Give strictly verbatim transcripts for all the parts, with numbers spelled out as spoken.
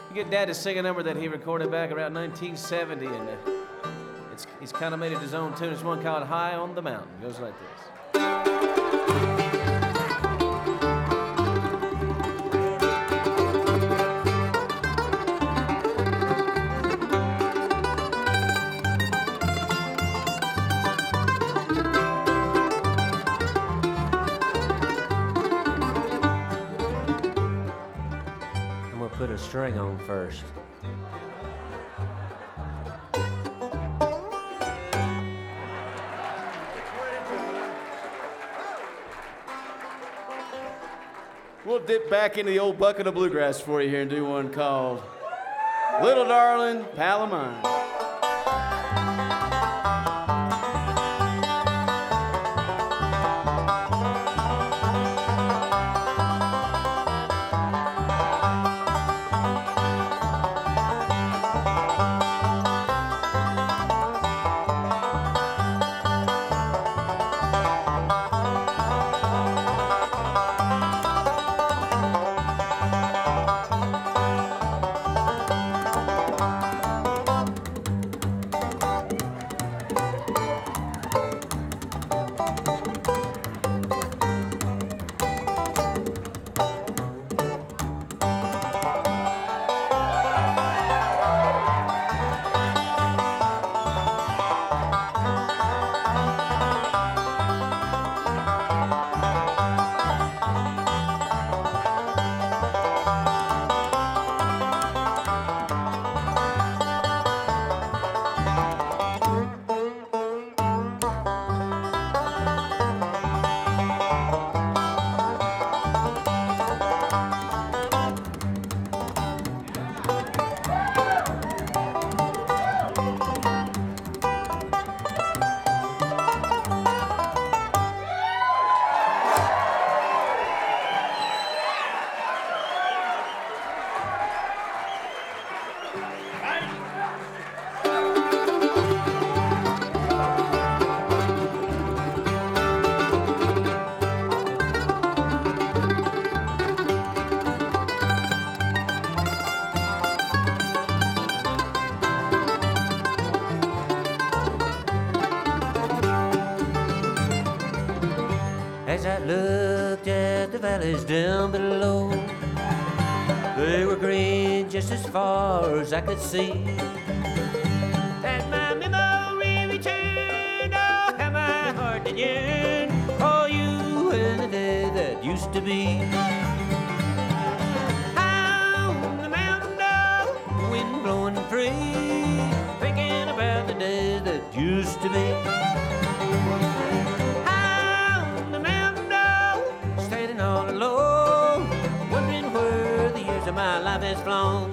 You get Dad to sing a number that he recorded back around nineteen seventy, and uh, it's, he's kind of made it his own tune. It's one called High on the Mountain. It goes like this. Put a string on first. We'll dip back into the old bucket of bluegrass for you here and do one called Little Darling, Pal of Mine. As I looked at the valleys down below, they were green just as far as I could see. As my memory returned, oh, how my heart did yearn for you and the day that used to be. On the mountain top, wind blowing free, thinking about the days that used to be. All alone, wondering where the years of my life has flown.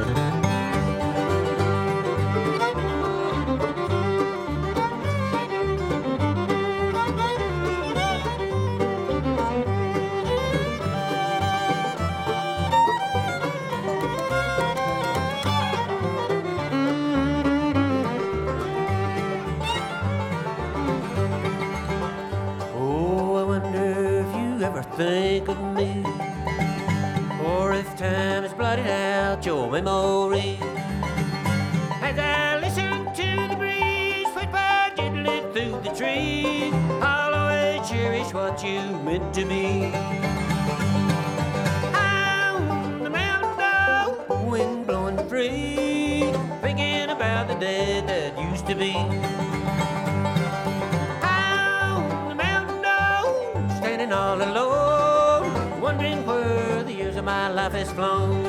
Oh, I wonder if you ever think of me, or if time has blotted out your memory. As I listen to the breeze push by gently through the trees, I'll always cherish what you meant to me. On the mountain top, wind blowing free, thinking about the day that used to be. All alone, wondering where the years of my life has flown.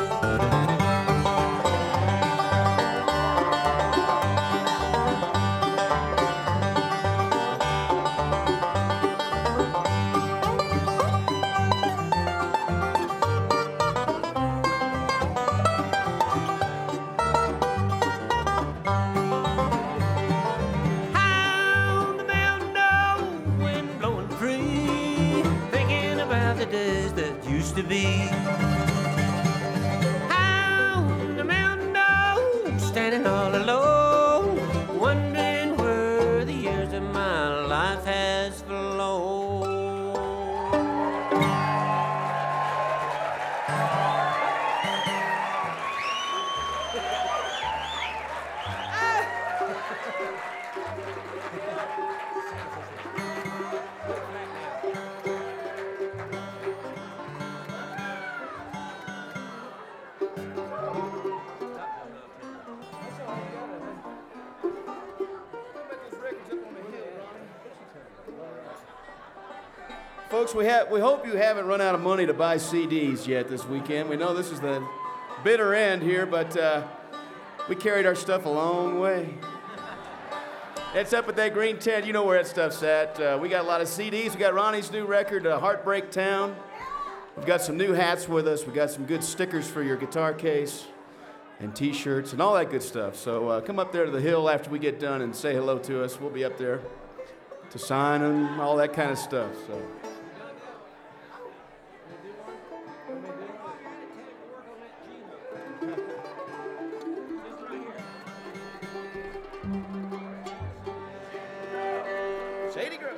To be on the mountain top, standing all alone, wondering where the years of my life has flown. folks, we have we hope you haven't run out of money to buy C Ds yet this weekend. We know this is the bitter end here, but uh, we carried our stuff a long way. It's up at that green tent. You know where that stuff's at. Uh, we got a lot of C Ds. We got Ronnie's new record, uh, Heartbreak Town. We've got some new hats with us. We got some good stickers for your guitar case and T-shirts and all that good stuff. So uh, come up there to the hill after we get done and say hello to us. We'll be up there to sign and all that kind of stuff. So. Shady Grove.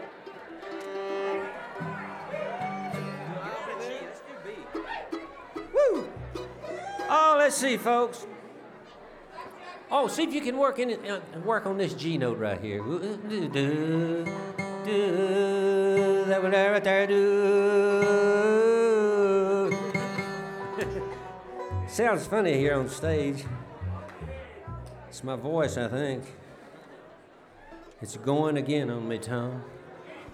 Woo! Oh, let's see, folks. Oh, see if you can work in it, uh, work on this G note right here. Do, do, do, do, that one there, right there, do. Sounds funny here on stage. It's my voice, I think. It's going again on me, Tom.